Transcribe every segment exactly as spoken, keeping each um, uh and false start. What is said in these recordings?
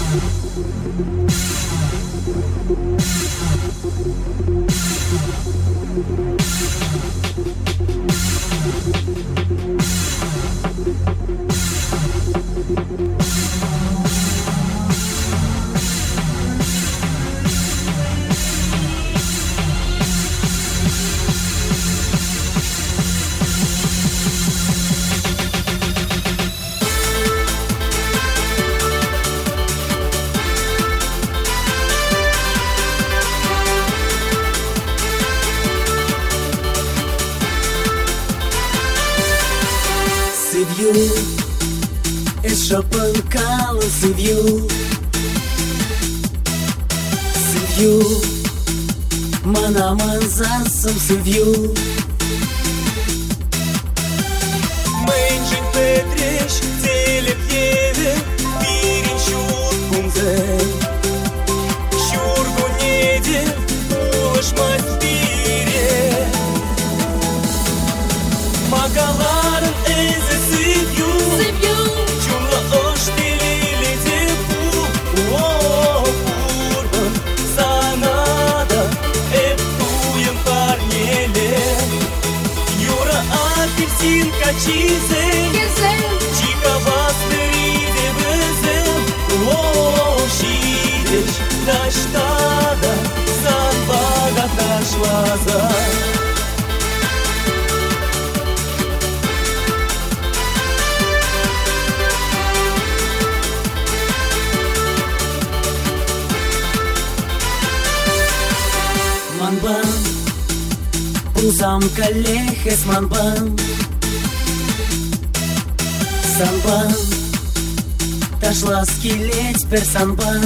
Să viu, e șopă în cală, să viu, să viu, mana manzasam, să viu. Мэнжин петреш, целеп еве, пирин шут кумзе. Шургу неде, улаш мать пире. Магаларын эзе сывью, чумла ош телили депу. О, курбан, санада, эптуем парнеле. Юра апельсинка чизем, чика вастериде безем. О, шидеш, таштада, санбага ташлаза. Manban, uzam kalehes manban, sanban, tashla skileć per sanban.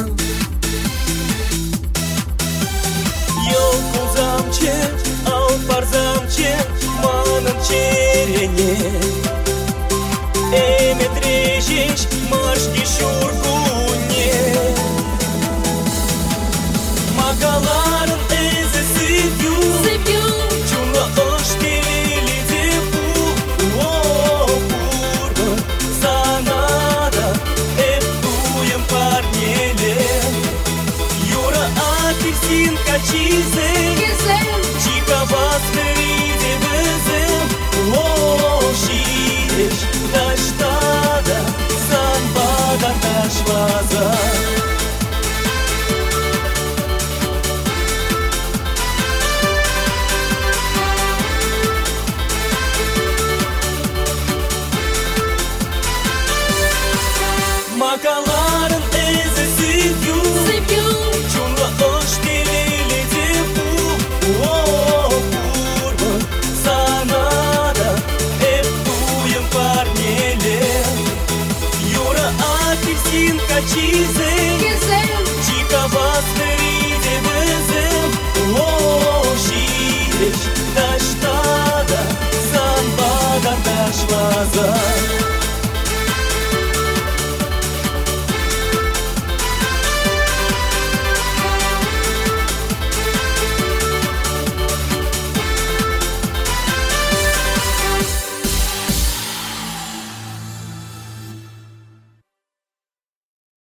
Ёлку замче, алпар замче, манам черене. Эме трежеш, маршки шургуне. Магаларын эзе сывью, чумла ош телили депу. О, курбан, санада, эптуем парнеле. Юра апельсинка чизем, чика вастериде безем. О, шидеш, таштада, санбага ташлаза. Makalların eze sivyu, çumla oş telili depu. O, kurban, sana da hep duyum parnele. Юра апельсинка чизем, чика вастериде безем. О, шидеш, ташта.